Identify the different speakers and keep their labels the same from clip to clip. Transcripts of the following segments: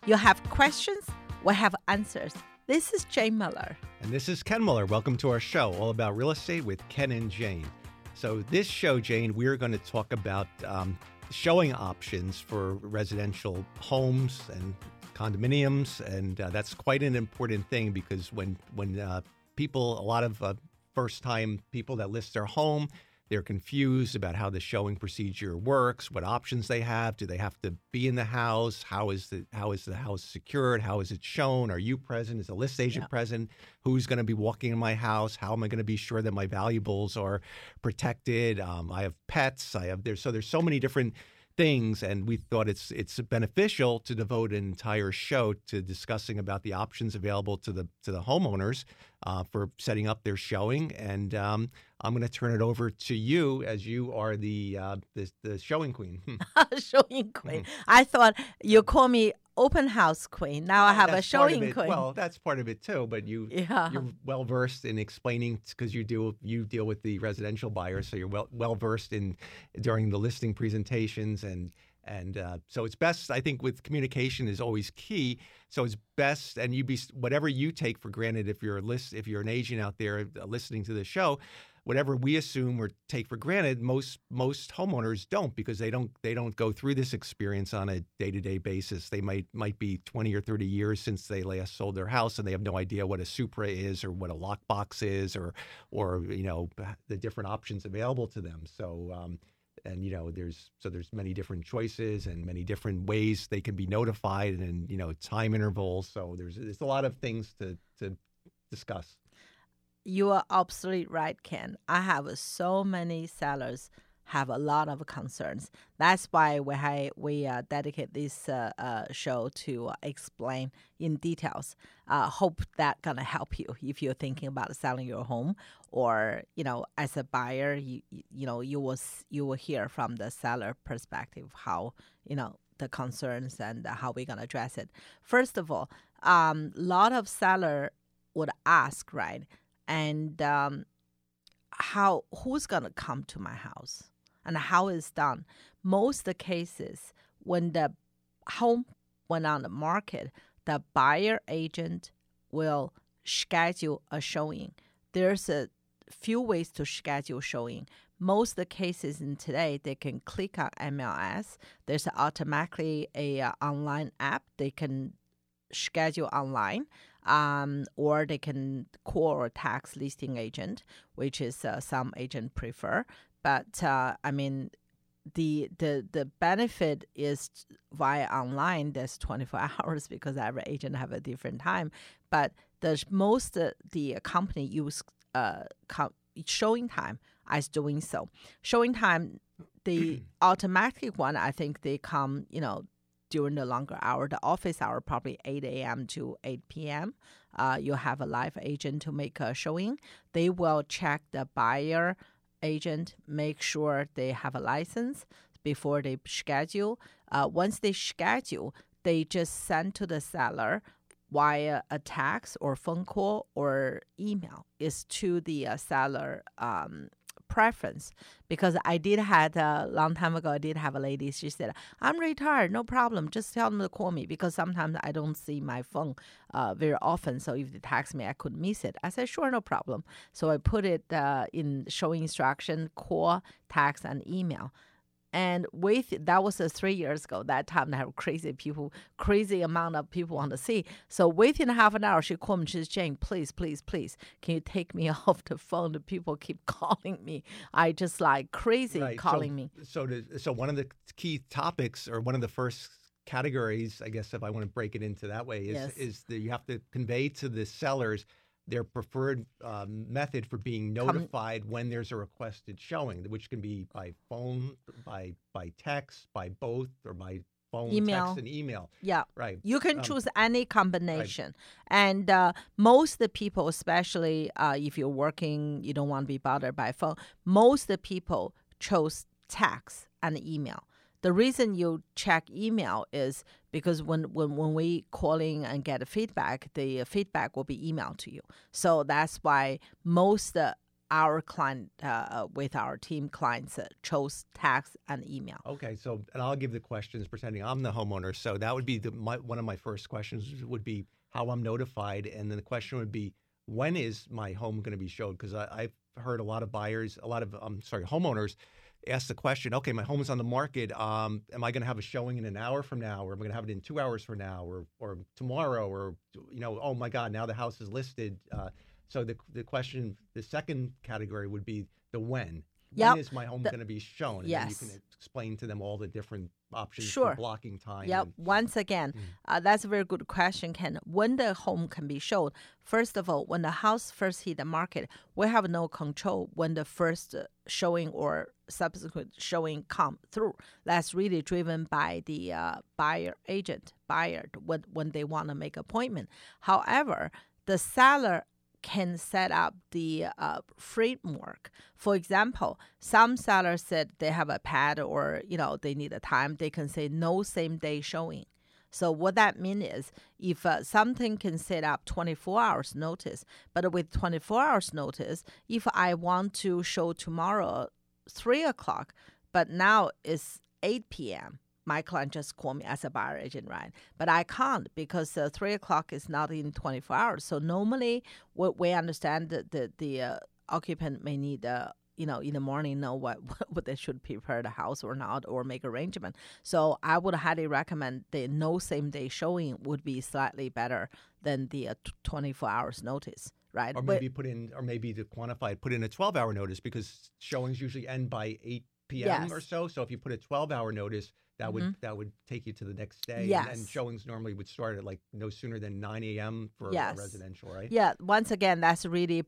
Speaker 1: You have questions, we have answers. This is Jane Miller.
Speaker 2: And this is Ken Miller. Welcome to our show, all about real estate with Ken and Jane. So this show, Jane, we're going to talk about showing options for residential homes and condominiums. And that's quite an important thing because when people, a lot of first-time people that list their home, they're confused about how the showing procedure works, what options they have. Do they have to be in the house? How is the house secured? How is it shown? Are you present? Is the list agent present? Who's going to be walking in my house? How am I going to be sure that my valuables are protected? I have pets. There's so many different things, and we thought it's beneficial to devote an entire show to discussing about the options available to the homeowners for setting up their showing. And I'm going to turn it over to you, as you are the showing queen.
Speaker 1: Showing queen. I thought you call me open house queen. Now I have a showing queen.
Speaker 2: Well, that's part of it too. But you're well versed in explaining, because you deal with the residential buyers, so you're well versed in during the listing presentations and so it's best, I think, with communication is always key. So it's best, and whatever you take for granted, if you're an agent out there listening to the show, whatever we assume or take for granted, most homeowners don't, because they don't go through this experience on a day-to-day basis. They might be 20 or 30 years since they last sold their house, and they have no idea what a Supra is or what a lockbox is or the different options available to them. So there's many different choices and many different ways they can be notified, and time intervals. So there's a lot of things to discuss.
Speaker 1: You are absolutely right, Ken. I have so many sellers have a lot of concerns. That's why we dedicate this show to explain in details. Hope that gonna help you if you're thinking about selling your home, or as a buyer, you will hear from the seller perspective how the concerns and how we're gonna address it. First of all, a lot of seller would ask, right? And who's going to come to my house and how it's done. Most of the cases, when the home went on the market, the buyer agent will schedule a showing. There's a few ways to schedule showing. Most of the cases in today, they can click on MLS. There's automatically a online app. They can schedule online. Or they can call or text listing agent, which is some agent prefer. But the benefit is via online. There's 24 hours because every agent have a different time. But the company use showing time as doing so. Showing time, the automatic one, I think they come during the longer hour, the office hour, probably 8 a.m. to 8 p.m. You have a live agent to make a showing. They will check the buyer agent, make sure they have a license before they schedule. Once they schedule, they just send to the seller via a text or phone call or email. Is to the seller preference, because I did had a long time ago, I did have a lady, she said, I'm retired, no problem, just tell them to call me, because sometimes I don't see my phone very often, so if they text me, I could miss it. I said, sure, no problem. So I put it in showing instruction, call, text, and email. And that was 3 years ago. That time they have crazy amount of people want to see. So within half an hour, she called me. She says, Jane, please, can you take me off the phone? The people keep calling me. I just like crazy calling me.
Speaker 2: So one of the key topics, or one of the first categories, I guess, if I want to break it into that way, is that you have to convey to the sellers their preferred method for being notified when there's a requested showing, which can be by phone, by text, by both, or by phone,
Speaker 1: email.
Speaker 2: Text, and email.
Speaker 1: Yeah.
Speaker 2: Right.
Speaker 1: You can choose any combination. Right. And most of the people, especially if you're working, you don't want to be bothered by phone, most of the people chose text and email. The reason you check email is because when we calling and get feedback, the feedback will be emailed to you. So that's why most our client, with our team clients, chose text and email.
Speaker 2: Okay, so and I'll give the questions pretending I'm the homeowner. So that would be one of my first questions would be how I'm notified, and then the question would be when is my home going to be showed? Because I've heard a lot of homeowners ask the question, okay, my home is on the market. Am I going to have a showing in an hour from now, or am I going to have it in 2 hours from now, or tomorrow, or oh my God, now the house is listed. So the question, the second category would be the when.
Speaker 1: Yep.
Speaker 2: When is my home going to be shown? And
Speaker 1: Yes.
Speaker 2: then you can explain to them all the different options
Speaker 1: Sure.
Speaker 2: for blocking time.
Speaker 1: Yep. Once again, that's a very good question, Ken. When the home can be showed, first of all, when the house first hit the market, we have no control when the first showing or subsequent showing come through. That's really driven by the buyer when they want to make appointment. However, the seller can set up the framework. For example, some sellers said they have a pad or, they need a time, they can say no same day showing. So what that means is if something can set up 24 hours notice, but with 24 hours notice, if I want to show tomorrow 3 o'clock, but now it's 8 p.m., my client just called me as a buyer agent, right? But I can't because 3 o'clock is not in 24 hours. So normally what we understand that the occupant may need, in the morning know what they should prepare the house or not, or make arrangement. So I would highly recommend the no same day showing would be slightly better than the 24 hours notice. Right.
Speaker 2: Or maybe to quantify it, put in a 12-hour notice because showings usually end by 8 p.m.
Speaker 1: Yes.
Speaker 2: or so. So if you put a 12-hour notice, that would take you to the next day.
Speaker 1: Yes.
Speaker 2: And showings normally would start at no sooner than 9 a.m. for
Speaker 1: Yes.
Speaker 2: residential, right?
Speaker 1: Yeah. Once again, that's really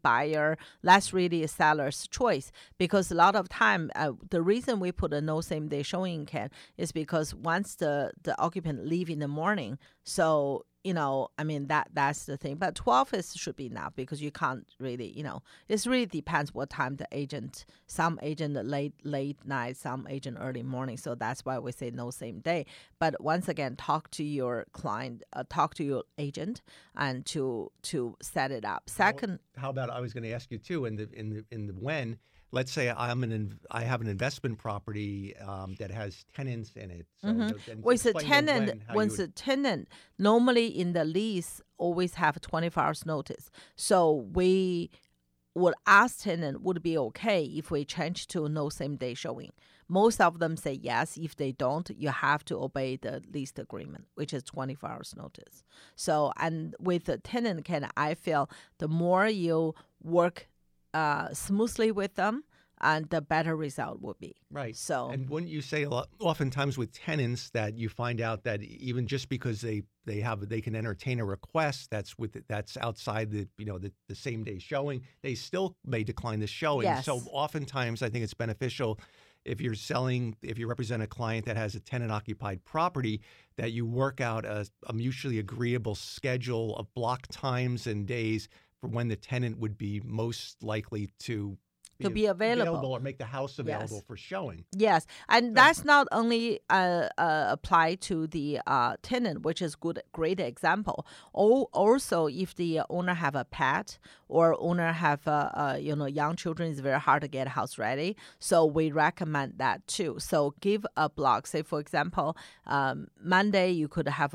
Speaker 1: a seller's choice, because a lot of time, the reason we put a no same day showing, Ken, is because once the occupant leave in the morning, so that's the thing. But 12 should be enough because you can't really, it really depends what time some agent late night, some agent early morning. So that's why we say no same day. But once again, talk to your client, talk to your agent, and to set it up. Second,
Speaker 2: how about I was going to ask you too in the when. Let's say I have an investment property that has tenants in it. So
Speaker 1: with a tenant, normally in the lease always have 24 hours notice. So we would ask tenant would be okay if we change to no same day showing. Most of them say yes. If they don't, you have to obey the lease agreement, which is 24 hours notice. So, and with the tenant, I feel the more you work smoothly with them, and the better result will be.
Speaker 2: Right.
Speaker 1: So,
Speaker 2: and wouldn't you say oftentimes with tenants that you find out that even just because they can entertain a request that's outside the same day showing, they still may decline the showing.
Speaker 1: Yes.
Speaker 2: So oftentimes I think it's beneficial if you represent a client that has a tenant occupied property, that you work out a mutually agreeable schedule of block times and days for when the tenant would be most likely to
Speaker 1: be available
Speaker 2: or make the house available for showing.
Speaker 1: Yes, and that's not only apply to the tenant, which is great example. Also, if the owner have a pet or owner have young children, it's very hard to get house ready. So we recommend that too. So give a block. Say for example, Monday you could have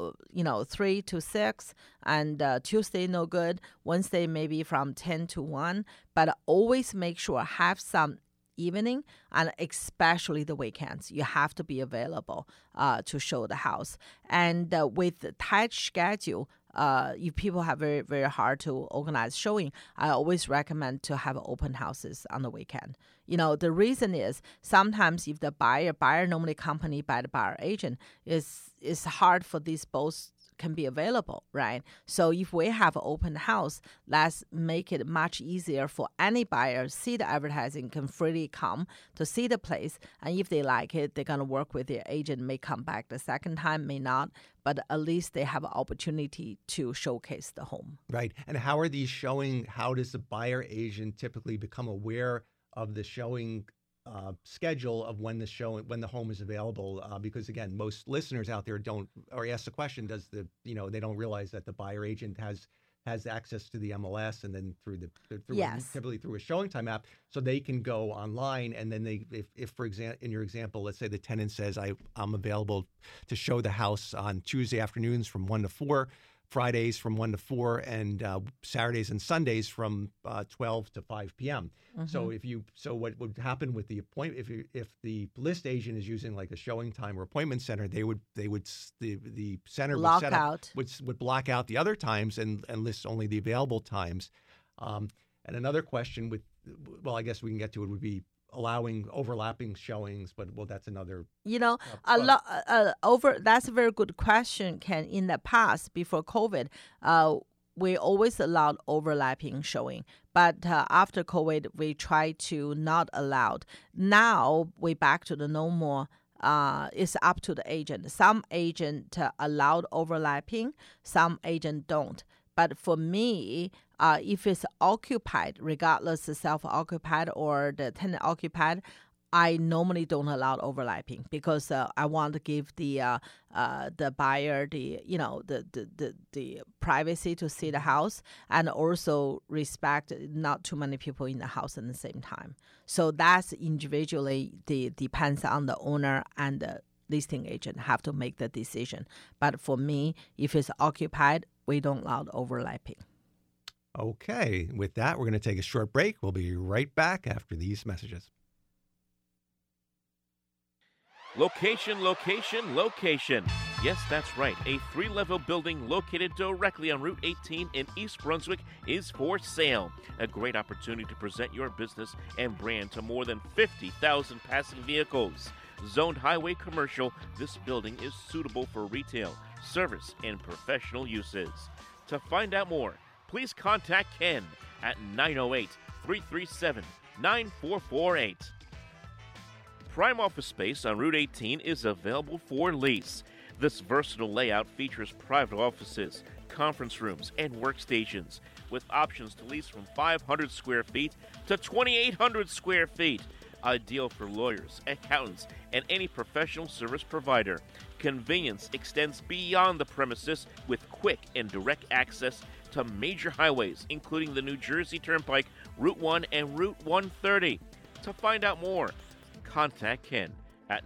Speaker 1: 3 to 6, and Tuesday no good. Wednesday maybe from 10 to 1. But always make sure have some evening, and especially the weekends. You have to be available to show the house. And with the tight schedule, if people have very, very hard to organize showing, I always recommend to have open houses on the weekend. The reason is sometimes if the buyer normally accompanied by the buyer agent, it's hard for these both can be available, right? So if we have an open house, let's make it much easier for any buyer see the advertising, can freely come to see the place. And if they like it, they're going to work with their agent, may come back the second time, may not, but at least they have an opportunity to showcase the home.
Speaker 2: Right. And how are these showing? How does the buyer agent typically become aware of the showing schedule of when the home is available? Because again, most listeners out there don't, or ask the question, they don't realize that the buyer agent has has access to the MLS and then
Speaker 1: Yes.
Speaker 2: typically through a showing time app, so they can go online and then if for example, in your example, let's say the tenant says I'm available to show the house on Tuesday afternoons from 1 to 4, Fridays from 1 to 4, and Saturdays and Sundays from 12 to 5 p.m.
Speaker 1: Mm-hmm.
Speaker 2: So what would happen with the appointment if the list agent is using like a showing time or appointment center, the center
Speaker 1: Lock
Speaker 2: would
Speaker 1: out.
Speaker 2: would block out the other times and list only the available times. And another question I guess we can get to it would be allowing overlapping showings, but that's another.
Speaker 1: That's a very good question, Ken. In the past, before COVID, we always allowed overlapping showing, but after COVID, we try to not allow. Now we back to the normal. It's up to the agent. Some agent allowed overlapping, some agent don't. But for me, if it's occupied, regardless of self-occupied or the tenant occupied, I normally don't allow overlapping because I want to give the buyer the privacy to see the house and also respect not too many people in the house at the same time. So that's individually depends on the owner and the listing agent have to make the decision. But for me, if it's occupied, we don't allow overlapping.
Speaker 2: Okay. With that, we're going to take a short break. We'll be right back after these messages.
Speaker 3: Location, location, location. Yes, that's right. A 3-level building located directly on Route 18 in East Brunswick is for sale. A great opportunity to present your business and brand to more than 50,000 passing vehicles. Zoned highway commercial, this building is suitable for retail, service, and professional uses. To find out more, please contact Ken at 908-337-9448. Prime office space on Route 18 is available for lease. This versatile layout features private offices, conference rooms, and workstations, with options to lease from 500 square feet to 2,800 square feet. Ideal for lawyers, accountants, and any professional service provider. Convenience extends beyond the premises with quick and direct access to major highways, including the New Jersey Turnpike, Route 1, and Route 130. To find out more, contact Ken at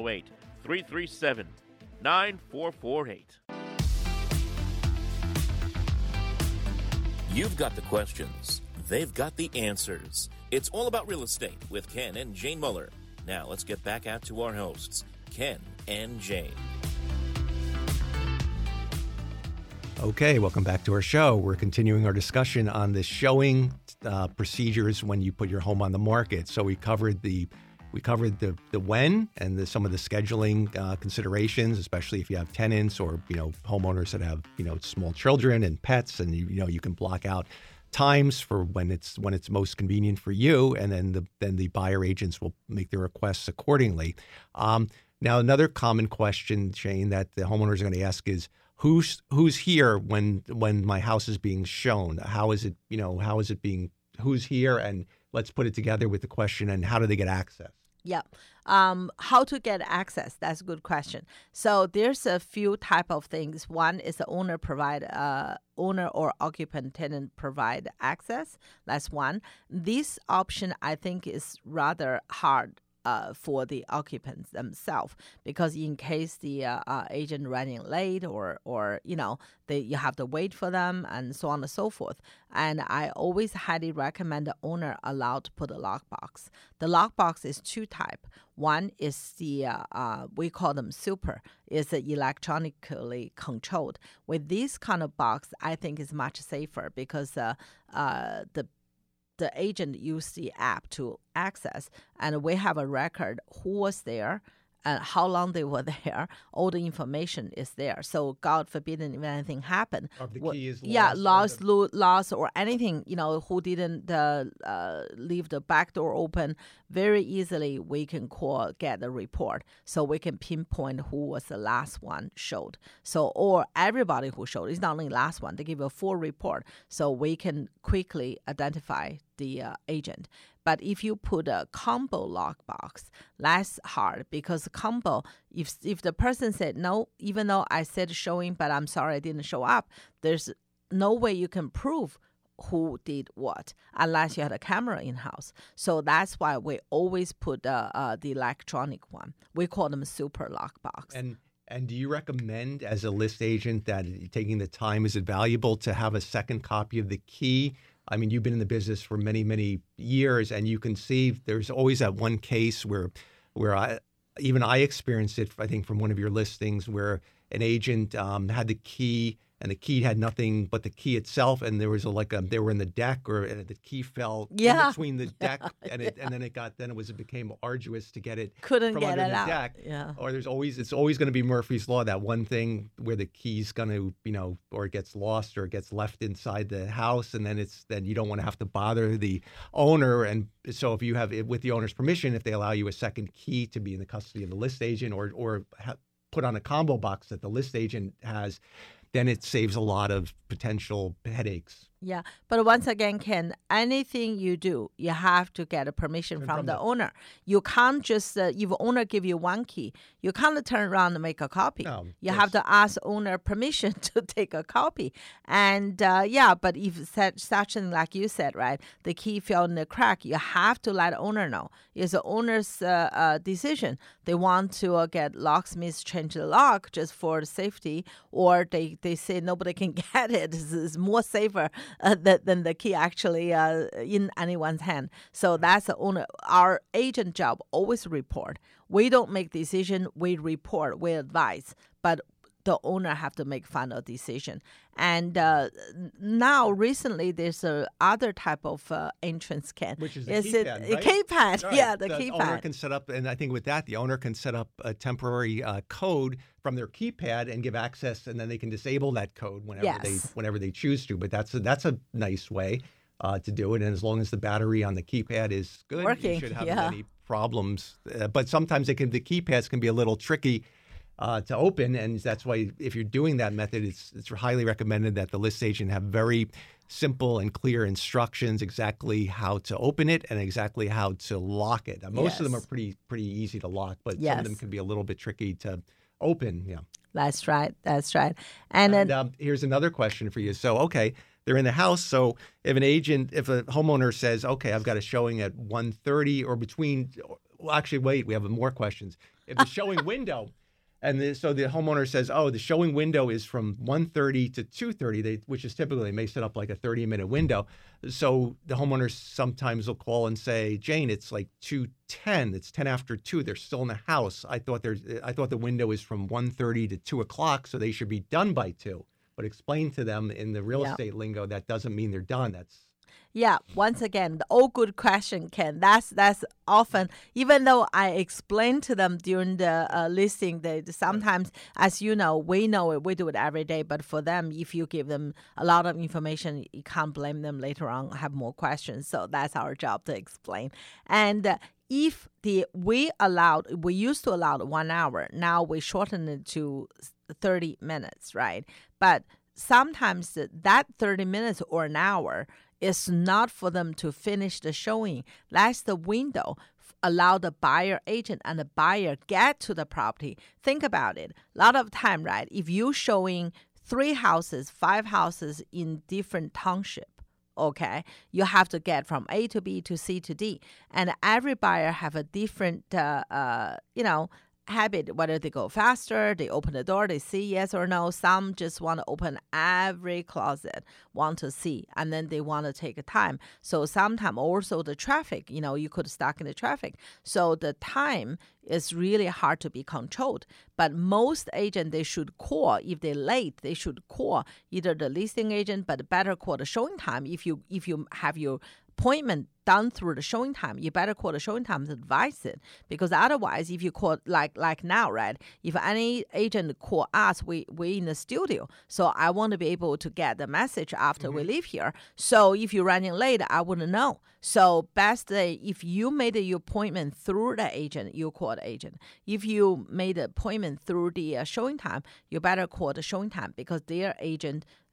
Speaker 3: 908-337-9448.
Speaker 4: You've got the questions. They've got the answers. It's all about real estate with Ken and Jane Muller. Now let's get back out to our hosts, Ken and Jane.
Speaker 2: Okay, welcome back to our show. We're continuing our discussion on the showing procedures when you put your home on the market. So we covered the when and some of the scheduling considerations, especially if you have tenants or homeowners that have small children and pets, and you can block out times for when it's most convenient for you, and then the buyer agents will make their requests accordingly. Now, another common question, Jane, that the homeowners are going to ask is who's here when my house is being shown? How is it being who's here? And let's put it together with the question, and how do they get access?
Speaker 1: Yeah. How to get access? That's a good question. So there's a few type of things. One is the owner or occupant tenant provide access. That's one. This option, I think, is rather hard for the occupants themselves, because in case the agent running late or you have to wait for them and so on and so forth. And I always highly recommend the owner allowed to put a lockbox. The lockbox is two type. One is the we call them super, is electronically controlled. With this kind of box, I think is much safer because the agent used the app to access, and we have a record who was there and how long they were there. All the information is there. So God forbid if anything happened.
Speaker 2: Or if the key is lost.
Speaker 1: Lost or anything, who didn't leave the back door open, very easily we can get the report. So we can pinpoint who was the last one showed. So, or everybody who showed. It's not only last one. They give a full report. So we can quickly identify the agent. But if you put a combo lockbox, that's hard, because combo, if the person said no, even though I said showing, but I'm sorry I didn't show up, there's no way you can prove who did what unless you had a camera in house. So that's why we always put the electronic one. We call them super lockbox.
Speaker 2: And do you recommend as a list agent that taking the time, is it valuable to have a second copy of the key? I mean, you've been in the business for many, many years, and you can see there's always that one case where I experienced it, I think, from one of your listings where an agent had the key, and the key had nothing but the key itself, and there was they were in the deck, or the key fell in between the deck, and it became arduous to get it
Speaker 1: from
Speaker 2: under
Speaker 1: it
Speaker 2: the
Speaker 1: out.
Speaker 2: deck.
Speaker 1: Yeah.
Speaker 2: Or it's always going to be Murphy's Law, that one thing where the key's going to, or it gets lost or it gets left inside the house, and then you don't want to have to bother the owner. And so if you have it with the owner's permission, if they allow you a second key to be in the custody of the list agent, or put on a combo box that the list agent has, then it saves a lot of potential headaches.
Speaker 1: Yeah, but once again, Ken, anything you do, you have to get a permission from the owner. You can't just, if owner give you one key, you can't turn around and make a copy.
Speaker 2: No,
Speaker 1: you have to ask owner permission to take a copy. And but if such thing like you said, right, the key fell in the crack, you have to let owner know. It's the owner's decision. They want to get locksmiths change the lock just for safety, or they say nobody can get it. It's more safer than the key actually in anyone's hand. So that's the owner. Our agent job always report. We don't make decision. We report. We advise. But the owner have to make final decision. And now recently there's a other type of entrance, Ken.
Speaker 2: Which is the keypad, right?
Speaker 1: Keypad,
Speaker 2: right.
Speaker 1: Yeah, the
Speaker 2: keypad. Owner can set up, and I think with that, the owner can set up a temporary code from their keypad and give access, and then they can disable that code whenever they choose to. But that's a nice way to do it, and as long as the battery on the keypad is good,
Speaker 1: working,
Speaker 2: you shouldn't have any problems. But sometimes the keypads can be a little tricky to open, and that's why if you're doing that method, it's highly recommended that the list agent have very simple and clear instructions exactly how to open it and exactly how to lock it. Most of them are pretty easy to lock, but some of them can be a little bit tricky to open. Yeah,
Speaker 1: that's right. And then
Speaker 2: here's another question for you. So, okay, they're in the house. So if a homeowner says, okay, I've got a showing at 1:30 or between, well, actually, wait, we have more questions. If the showing window. And so the homeowner says, oh, the showing window is from 1:30 to 2:30, which is typically, they may set up like a 30-minute window. So the homeowners sometimes will call and say, Jane, it's like 2:10. It's 10 after 2. They're still in the house. I thought the window is from 1:30 to 2 o'clock, so they should be done by 2. But explain to them in the real estate lingo, that doesn't mean they're done.
Speaker 1: Once again, the all good question, Ken. That's often, even though I explain to them during the listing, that sometimes, as you know, we do it every day. But for them, if you give them a lot of information, you can't blame them later on, have more questions. So that's our job to explain. And if we used to allow 1 hour, now we shorten it to 30 minutes, right? But sometimes that 30 minutes or an hour is not for them to finish the showing. That's the window. Allow the buyer agent and the buyer get to the property. Think about it. A lot of time, right? If you're showing 3 houses, 5 houses in different township, okay, you have to get from A to B to C to D. And every buyer have a different, habit, whether they go faster, they open the door, they see yes or no. Some just want to open every closet, want to see, and then they want to take a time. So sometimes also the traffic, you could stuck in the traffic. So the time is really hard to be controlled. But most agents, they should call. If they're late, they should call either the listing agent, but better call the showing time. If you have your appointment done through the showing time, you better call the showing time to advise it, because otherwise, if you call like now, right? If any agent call us, we in the studio, so I want to be able to get the message after we leave here. So if you're running late, I wouldn't know. So best if you made your appointment through the agent, you call the agent. If you made an appointment through the showing time, you better call the showing time, because their agent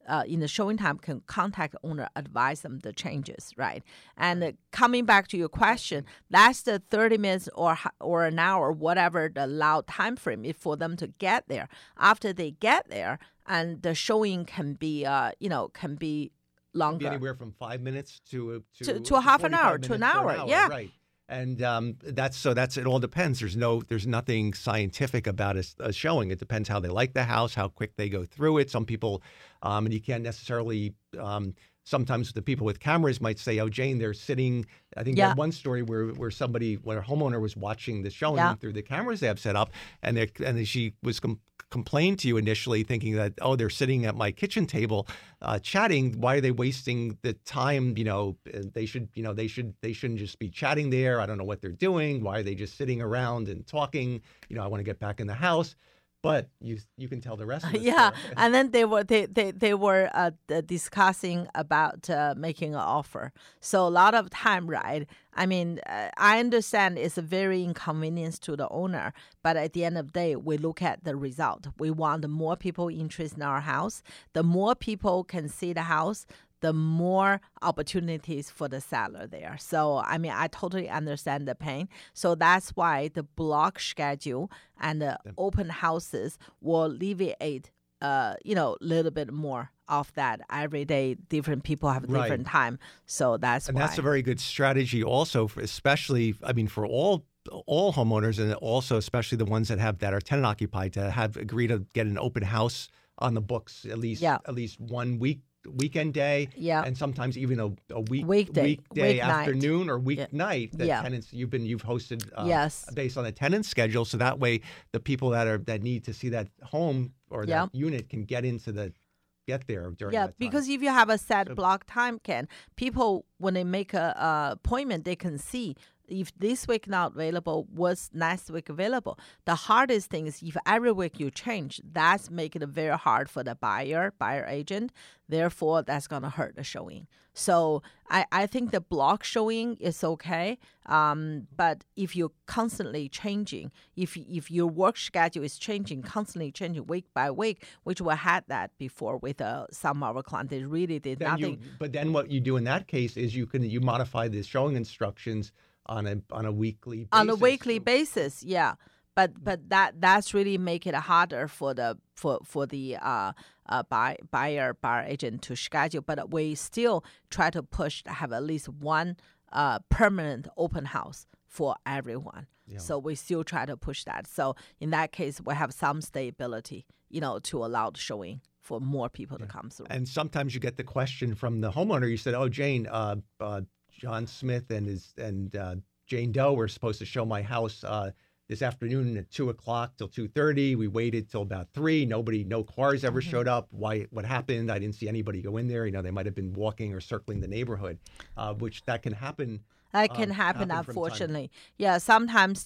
Speaker 1: in the showing time can contact owner, advise them the changes, right? And coming back to your question, that's the 30 minutes or an hour, whatever the allowed time frame is for them to get there. After they get there, and the showing can be, can be longer.
Speaker 2: Be anywhere from 5 minutes to
Speaker 1: a half an hour, to an
Speaker 2: minutes
Speaker 1: hour, yeah.
Speaker 2: Right. And that's it all depends. There's nothing scientific about a showing. It depends how they like the house, how quick they go through it. Some people, and you can't necessarily, sometimes the people with cameras might say, oh, Jane, they're sitting. I think there's one story where a homeowner was watching the showing through the cameras they have set up, and she was complained to you initially, thinking that, oh, they're sitting at my kitchen table chatting. Why are they wasting the time? They shouldn't just be chatting there. I don't know what they're doing. Why are they just sitting around and talking? I want to get back in the house. But you can tell the rest of it.
Speaker 1: Yeah, and then they were discussing about making an offer. So a lot of time, right? I mean, I understand it's a very inconvenience to the owner, but at the end of the day, we look at the result. We want more people interested in our house. The more people can see the house, the more opportunities for the seller there. So, I mean, I totally understand the pain. So that's why the block schedule and the open houses will alleviate, a little bit more of that. Every day, different people have different time. So that's why.
Speaker 2: And that's a very good strategy also, especially, I mean, for all homeowners, and also especially the ones that are tenant occupied, to agree to get an open house on the books at least 1 weekend day, and sometimes even a weekday afternoon or weeknight that tenants you've hosted based on a tenant schedule, so that way the people that need to see that home or that unit can get there during that time.
Speaker 1: Because if you have a set block time, people when they make a appointment, they can see if this week not available, was next week available. The hardest thing is if every week you change, that's making it very hard for the buyer agent. Therefore, that's going to hurt the showing. So I think the block showing is okay. But if you're constantly changing, if your work schedule is constantly changing week by week, which we had that before with some of our clients, they really did nothing.
Speaker 2: But then what you do in that case is you modify the showing instructions on a weekly basis.
Speaker 1: On a weekly basis, yeah. But that's really make it harder for the buyer agent to schedule. But we still try to push to have at least one permanent open house for everyone. Yeah. So we still try to push that. So in that case, we have some stability, to allow the showing for more people to come through.
Speaker 2: And sometimes you get the question from the homeowner. You said, "Oh, Jane, John Smith and Jane Doe were supposed to show my house this afternoon at 2:00 till 2:30. We waited till about 3. No cars ever showed up. What happened? I didn't see anybody go in there. They might have been walking or circling the neighborhood, which that can happen.
Speaker 1: That can happen, unfortunately. Yeah, sometimes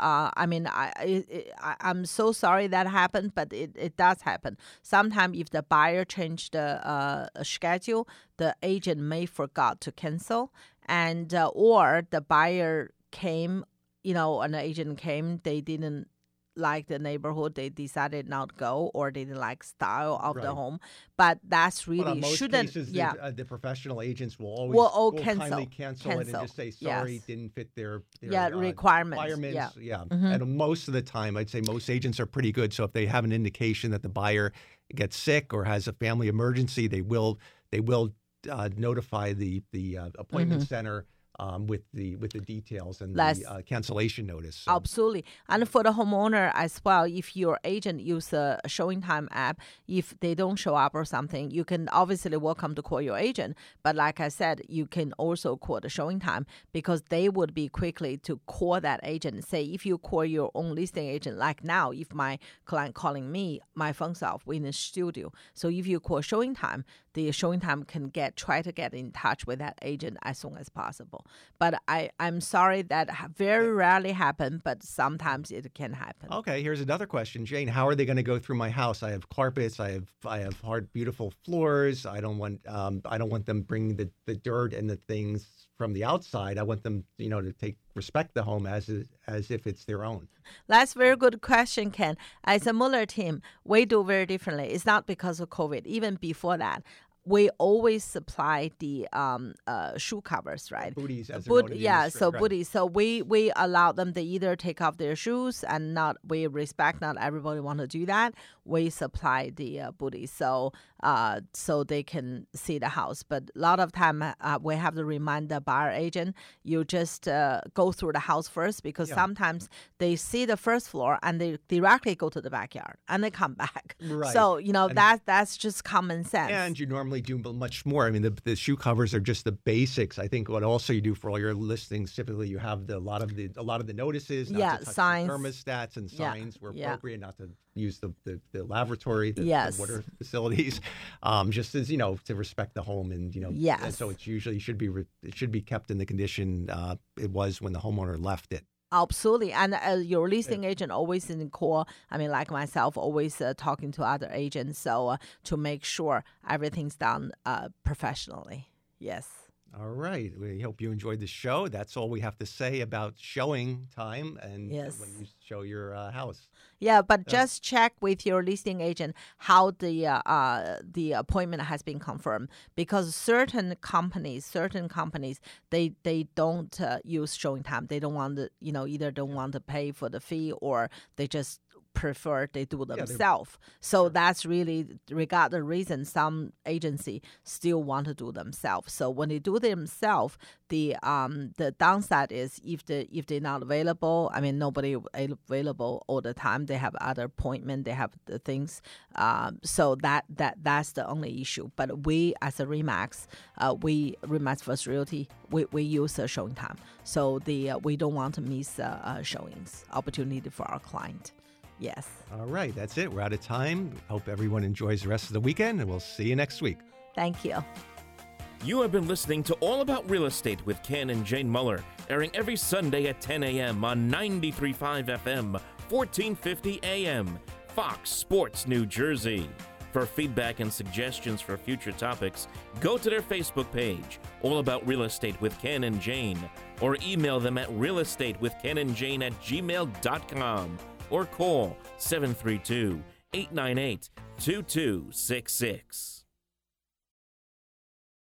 Speaker 1: I'm so sorry that happened, but it does happen. Sometimes if the buyer changed the schedule, the agent may forgot to cancel, and or the buyer came, and the agent came, they didn't like the neighborhood, they decided not to go, or they didn't like style of the home. But that's really
Speaker 2: in most
Speaker 1: shouldn't.
Speaker 2: Cases, the professional agents will kindly cancel it and just say sorry, didn't fit their
Speaker 1: requirements.
Speaker 2: Yeah. And most of the time, I'd say most agents are pretty good. So if they have an indication that the buyer gets sick or has a family emergency, they will notify the appointment center with the details and the cancellation notice. So.
Speaker 1: Absolutely. And for the homeowner as well, if your agent use a showing time app, if they don't show up or something, you can obviously welcome to call your agent. But like I said, you can also call the showing time, because they would be quickly to call that agent. Say if you call your own listing agent, like now, if my client calling me, my phone's off, we're in the studio. So if you call showing time, the showing time can try to get in touch with that agent as soon as possible. But I'm sorry that very rarely happen, but sometimes it can happen.
Speaker 2: Okay, here's another question, Jane. How are they going to go through my house? I have carpets. I have hard, beautiful floors. I don't want them bringing the dirt and the things from the outside. I want them, to respect the home as if it's their own.
Speaker 1: That's a very good question, Ken. As a Mueller team, we do very differently. It's not because of COVID. Even before that, we always supply the shoe covers, right?
Speaker 2: Booties, as
Speaker 1: booties. So we allow them to either take off their shoes and we respect not everybody want to do that. We supply the booties so they can see the house. But a lot of time we have to remind the buyer agent, you just go through the house first, because sometimes they see the first floor and they directly go to the backyard and they come back.
Speaker 2: Right.
Speaker 1: So that's just common sense.
Speaker 2: And you normally do much more. I mean, the shoe covers are just the basics. I think what also you do for all your listings, typically you have a lot of the notices, not to touch
Speaker 1: signs,
Speaker 2: the thermostats and signs where appropriate, not to use the lavatory, the water facilities, just as to respect the home and and so it's usually it should be kept in the condition it was when the homeowner left it.
Speaker 1: Absolutely. And your listing agent always in call, like myself, always talking to other agents, so to make sure everything's done professionally. Yes.
Speaker 2: All right. We hope you enjoyed the show. That's all we have to say about showing time and when you show your house.
Speaker 1: Yeah, but just check with your listing agent how the appointment has been confirmed, because certain companies they don't use showing time. They don't want to either don't want to pay for the fee, or they just prefer they do themselves. So that's really, regard the reason, some agency still want to do themselves. So when they do themselves, the downside is if they're not available, nobody available all the time. They have other appointment, they have the things. So that's the only issue. But we as a RE/MAX, RE/MAX First Realty, we use a showing time. So we don't want to miss showings opportunity for our client. Yes.
Speaker 2: All right. That's it. We're out of time. Hope everyone enjoys the rest of the weekend, and we'll see you next week.
Speaker 1: Thank you.
Speaker 4: You have been listening to All About Real Estate with Ken and Jane Mueller, airing every Sunday at 10 a.m. on 93.5 FM, 1450 AM, Fox Sports New Jersey. For feedback and suggestions for future topics, go to their Facebook page, All About Real Estate with Ken and Jane, or email them at realestatewithkenandjane@gmail.com. or call 732-898-2266.